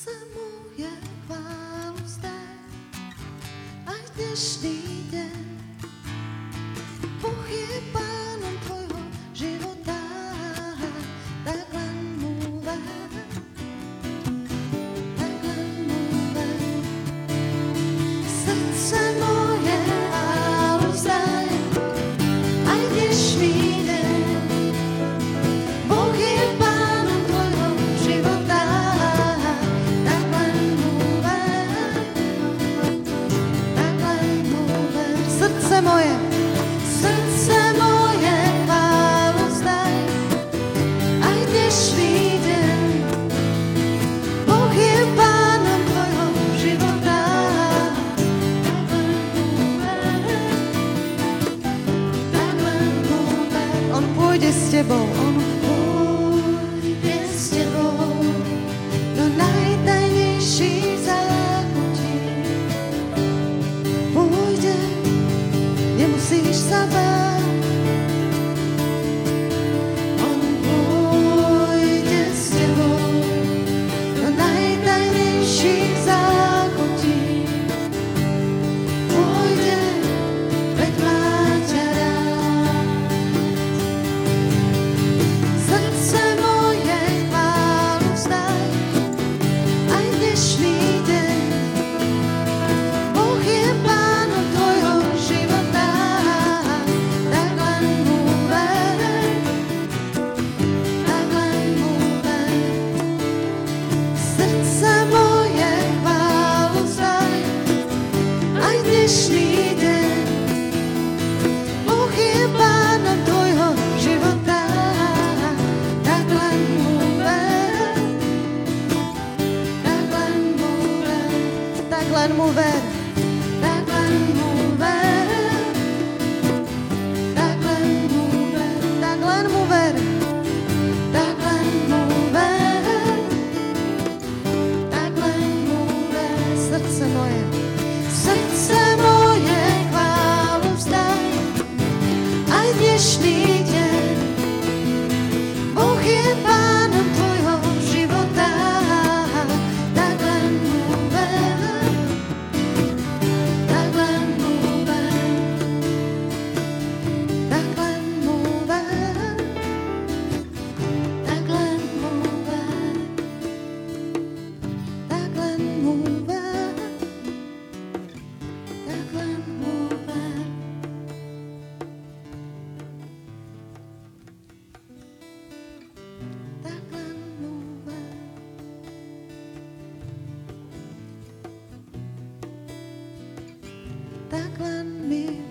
Srdce moje chválu vzdaj, aj dnešný deň. Boh je pánom tvojho života, tak len mu ver, tak len mu ver. Srdce moje chválu vzdaj, aj dnešný deň. Boh je pánom tvojho života, tak len mu ver, tak len mu ver. Srdce moje chválu vzdaj, aj dnešný deň. Boh je pánom tvojho života, tak len mu ver, tak len mu ver. On pôjde s tebou, on pôjde s tebou do najtajnejších zákutí. Pôjde, nemusíš sa báť. On pôjde s tebou do najtajnejších zákutí. Pôjde, veď má ťa rád. Srdce moje chválu vzdaj, aj dnešný deň. Boh je pánom tvojho života, tak len mu ver, tak len mu ver. Srdce moje chválu vzdaj, aj dnešný deň. Boh je pánom tvojho života, tak len mu ver, tak len mu ver, tak len mu ver, tak len mu ver, tak len mu ver, tak len mu ver, tak len mu ver, tak len mu ver. Srdce moje chválu vzdaj, aj dnešný deň. Boh je pánom tvojho života, tak len mu ver, tak len mu ver, tak len mu ver, tak len mu ver, tak len mu ver, tak len mu ver. Tak len mu ver. Tak len mi